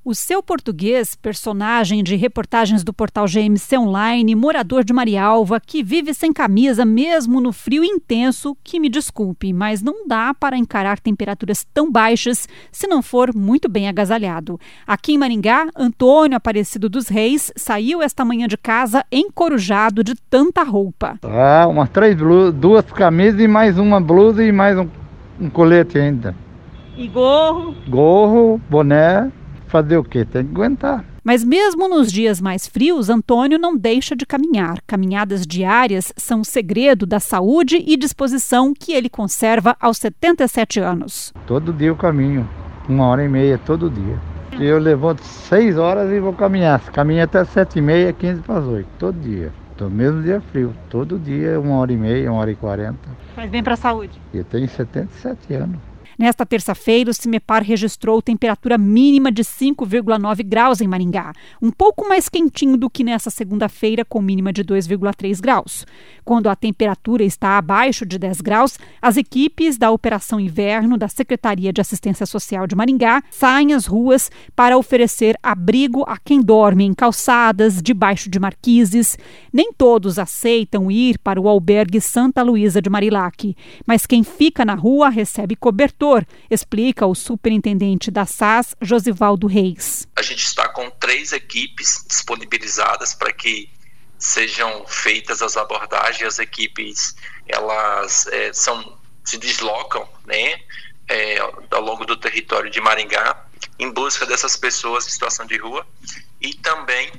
O Seu Português, personagem de reportagens do portal GMC Online, morador de Marialva, que vive sem camisa mesmo no frio intenso, que me desculpe, mas não dá para encarar temperaturas tão baixas se não for muito bem agasalhado. Aqui em Maringá, Antônio Aparecido dos Reis saiu esta manhã de casa encorujado de tanta roupa. Umas 3 blusas, 2 camisas e mais uma blusa e mais um colete ainda. E gorro? Gorro, boné. Fazer o quê? Tem que aguentar. Mas mesmo nos dias mais frios, Antônio não deixa de caminhar. Caminhadas diárias são o segredo da saúde e disposição que ele conserva aos 77 anos. Todo dia eu caminho, 1h30, todo dia. Eu levanto 6 horas e vou caminhar. Caminho até 7h30, 15 para as 8, todo dia. Mesmo dia frio, todo dia 1h30, 1h40. Faz bem para a saúde. Eu tenho 77 anos. Nesta terça-feira, o CIMEPAR registrou temperatura mínima de 5,9 graus em Maringá, um pouco mais quentinho do que nessa segunda-feira, com mínima de 2,3 graus. Quando a temperatura está abaixo de 10 graus, as equipes da Operação Inverno da Secretaria de Assistência Social de Maringá saem às ruas para oferecer abrigo a quem dorme em calçadas, debaixo de marquises. Nem todos aceitam ir para o albergue Santa Luísa de Marilac, mas quem fica na rua recebe cobertor, explica o superintendente da SAS, Josivaldo Reis. A gente está com 3 equipes disponibilizadas para que sejam feitas as abordagens. As equipes elas se deslocam, ao longo do território de Maringá em busca dessas pessoas em situação de rua, e também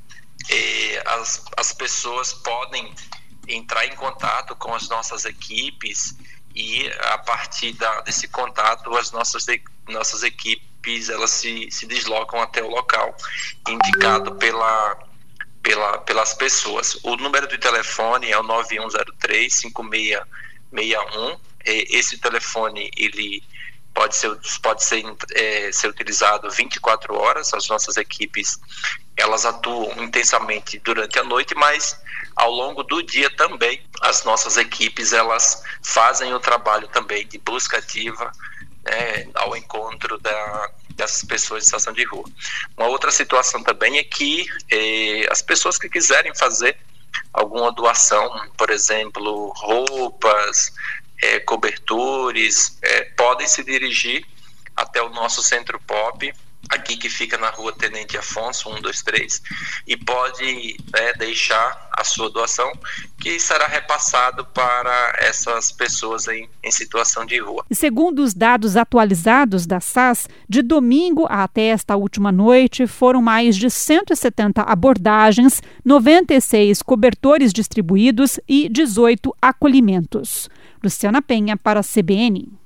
as pessoas podem entrar em contato com as nossas equipes. E a partir desse contato, as nossas equipes elas se deslocam até o local indicado pelas pessoas. O número de telefone é o 9103-5661. Esse telefone ele pode ser utilizado 24 horas. As nossas equipes elas atuam intensamente durante a noite, mas ao longo do dia também as nossas equipes elas fazem o trabalho também de busca ativa, ao encontro dessas pessoas em situação de rua. Uma outra situação também é que as pessoas que quiserem fazer alguma doação, por exemplo, roupas, cobertores, podem se dirigir até o nosso Centro Pop, aqui que fica na rua Tenente Afonso, 123, e pode deixar a sua doação, que será repassado para essas pessoas em situação de rua. E segundo os dados atualizados da SAS, de domingo até esta última noite foram mais de 170 abordagens, 96 cobertores distribuídos e 18 acolhimentos. Luciana Penha para a CBN.